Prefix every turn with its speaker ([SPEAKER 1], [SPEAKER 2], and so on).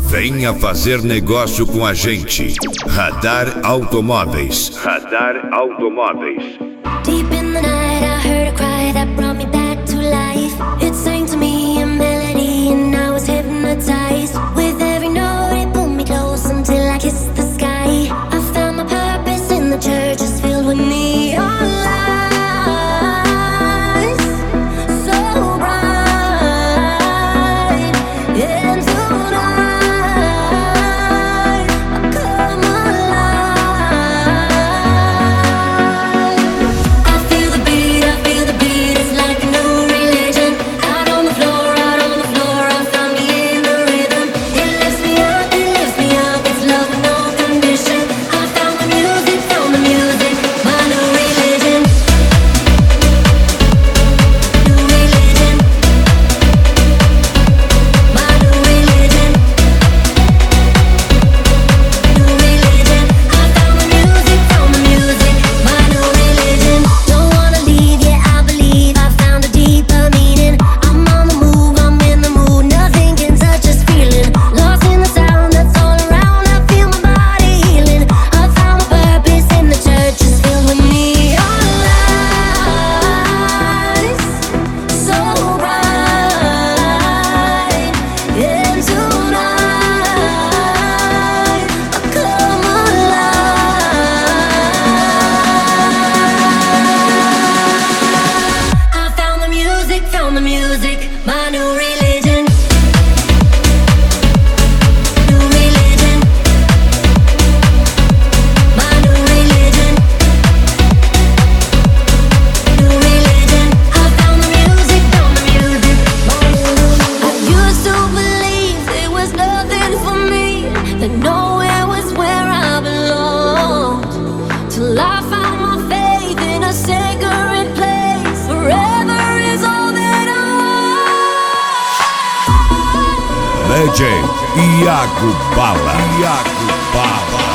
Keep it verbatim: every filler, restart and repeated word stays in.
[SPEAKER 1] Venha fazer negócio com a gente. Radar Automóveis. Radar Automóveis.
[SPEAKER 2] Deep in the night I heard a cry that brought me back to life. It sang to me a melody and I was hypnotized. With every note it pulled me close until I kissed the sky. I found my purpose in the church is filled with neon lights, so bright. And tonight I come alive. I feel the beat, I feel the beat. It's like a new religion. Out on the floor, out on the floor, I found me in the rhythm. It lifts me up, it lifts me up. It's love with no condition. I found the music, found the music. My new religion. New religion. My new religion. New religion. I found the music, found the music. My new religion. Don't wanna leave, yeah, I believe I found a deeper meaning. I'm on the move, I'm in the mood. Nothing can touch this feeling. Lost in the sound that's all around. I feel my body healing. I found my purpose in the church is filled with neon lights, so bright. And tonight I come alive. I found the music, found the music. My new religion. New religion. My new religion. New religion. I found the music, found the music. I used to believe there was nothing for me, that nowhere was where I belonged. Till I found my faith in a sacred place. Forever is all that I want.
[SPEAKER 1] Legend Iago Bala. Iago Bala.